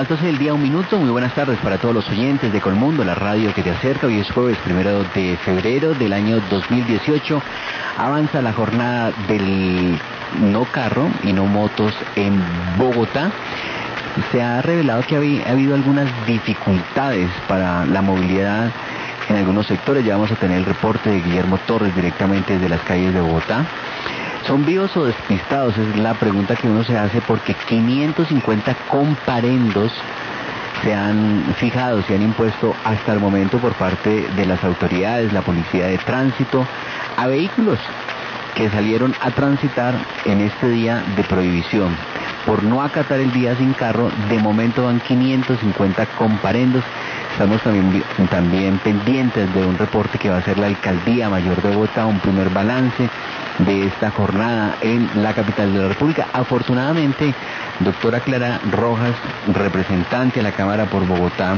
las 12 del día, 1 minuto. Muy buenas tardes para todos los oyentes de Colmundo, la radio que te acerca. Hoy es jueves 1 de febrero del año 2018. Avanza la jornada del no carro y no motos en Bogotá. Se ha revelado que ha habido algunas dificultades para la movilidad en algunos sectores. Ya vamos a tener el reporte de Guillermo Torres directamente desde las calles de Bogotá. ¿Son vivos o despistados? Es la pregunta que uno se hace, porque 550 comparendos se han fijado, se han impuesto hasta el momento por parte de las autoridades, la policía de tránsito, a vehículos que salieron a transitar en este día de prohibición. Por no acatar el día sin carro, de momento van 550 comparendos. Estamos también pendientes de un reporte que va a hacer la Alcaldía Mayor de Bogotá, un primer balance de esta jornada en la capital de la República. Afortunadamente, doctora Clara Rojas, representante a la Cámara por Bogotá,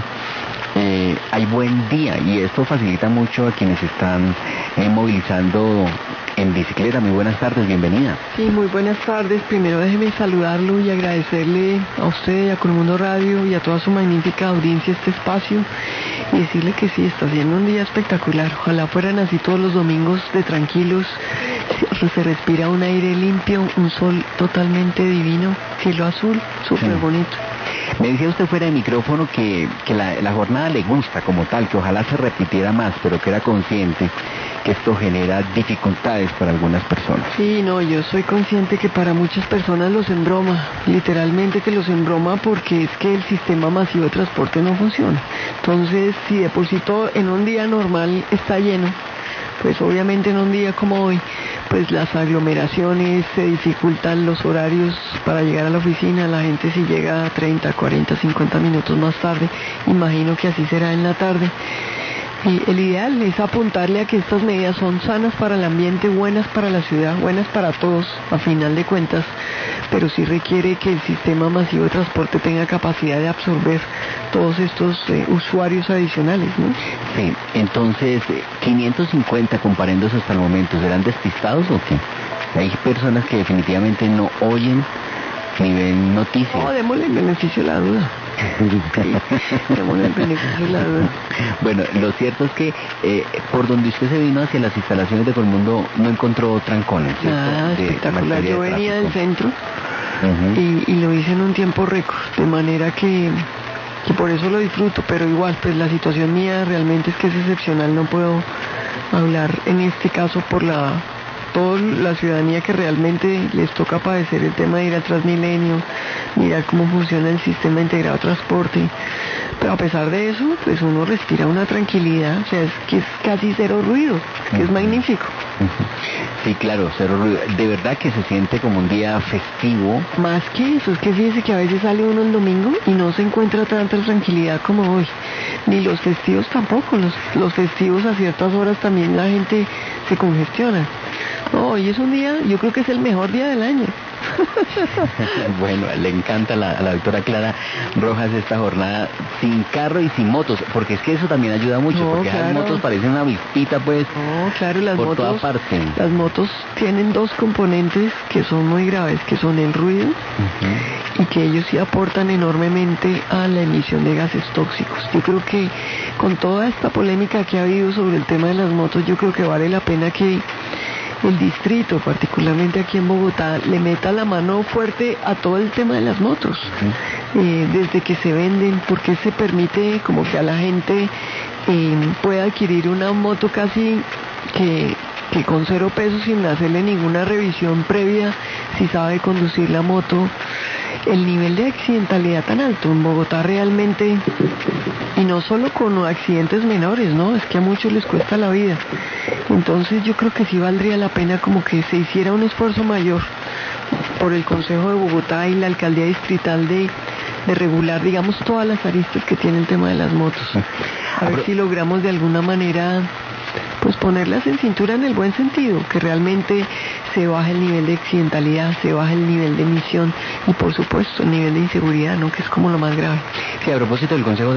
hay buen día y esto facilita mucho a quienes están movilizando en bicicleta. Muy buenas tardes, bienvenida. Sí, muy buenas tardes. Primero déjeme saludarlo y agradecerle a usted, a Colmundo Radio y a toda su magnífica audiencia este espacio, y decirle que sí, está siendo un día espectacular. Ojalá fueran así todos los domingos de tranquilos. Se respira un aire limpio, un sol totalmente divino, cielo azul, súper bonito. Me decía usted fuera de micrófono que la jornada le gusta como tal, que ojalá se repitiera más, pero que era consciente que esto genera dificultades para algunas personas. Sí, no, yo soy consciente que para muchas personas los embroma, literalmente que los embroma, porque es que el sistema masivo de transporte no funciona. Entonces, si de por sí todo en un día normal está lleno, pues obviamente en un día como hoy, pues las aglomeraciones, se dificultan los horarios para llegar a la oficina. La gente si llega 30, 40, 50 minutos más tarde, imagino que así será en la tarde. Y el ideal es apuntarle a que estas medidas son sanas para el ambiente, buenas para la ciudad, buenas para todos, a final de cuentas, pero sí requiere que el sistema masivo de transporte tenga capacidad de absorber todos estos usuarios adicionales, ¿no? Sí, entonces, 550 comparendos hasta el momento, ¿serán despistados o qué? Hay personas que definitivamente no oyen ni ven noticias. No, démosle el beneficio de la duda. Démosle el beneficio de la duda. Bueno, lo cierto es que por donde usted se vino hacia las instalaciones de Colmundo no encontró trancones, ¿cierto? Nada, espectacular. Yo venía del centro y lo hice en un tiempo récord, de manera que por eso lo disfruto, pero igual, pues la situación mía realmente es que es excepcional. No puedo hablar en este caso por toda la ciudadanía que realmente les toca padecer el tema de ir al Transmilenio, mirar cómo funciona el sistema integrado de transporte. Pero a pesar de eso, pues uno respira una tranquilidad, o sea, es que es casi cero ruido, que es magnífico. Sí, claro, cero ruido. De verdad que se siente como un día festivo. Más que eso, es que fíjese que a veces sale uno el domingo y no se encuentra tanta tranquilidad como hoy. Ni los festivos tampoco, los festivos a ciertas horas también la gente se congestiona. No, hoy es un día, yo creo que es el mejor día del año. Bueno, le encanta a la doctora Clara Rojas esta jornada sin carro y sin motos, porque es que eso también ayuda mucho, No, porque claro. las motos parecen una vispita, pues, no, claro, por toda parte. Las motos tienen dos componentes que son muy graves, que son el ruido y que ellos sí aportan enormemente a la emisión de gases tóxicos. Yo creo que con toda esta polémica que ha habido sobre el tema de las motos, yo creo que vale la pena que el distrito, particularmente aquí en Bogotá, le meta la mano fuerte a todo el tema de las motos, desde que se venden, porque se permite como que a la gente pueda adquirir una moto casi que con 0 pesos, sin hacerle ninguna revisión previa, si sabe conducir la moto. El nivel de accidentalidad tan alto en Bogotá realmente, y no solo con accidentes menores, ¿no? Es que a muchos les cuesta la vida. Entonces yo creo que sí valdría la pena como que se hiciera un esfuerzo mayor por el Consejo de Bogotá y la Alcaldía Distrital de regular, digamos, todas las aristas que tiene el tema de las motos. A ver si logramos de alguna manera pues ponerlas en cintura en el buen sentido, que realmente se baje el nivel de accidentalidad, se baje el nivel de emisión y por supuesto el nivel de inseguridad, ¿no? Que es como lo más grave. Sí, a propósito del Consejo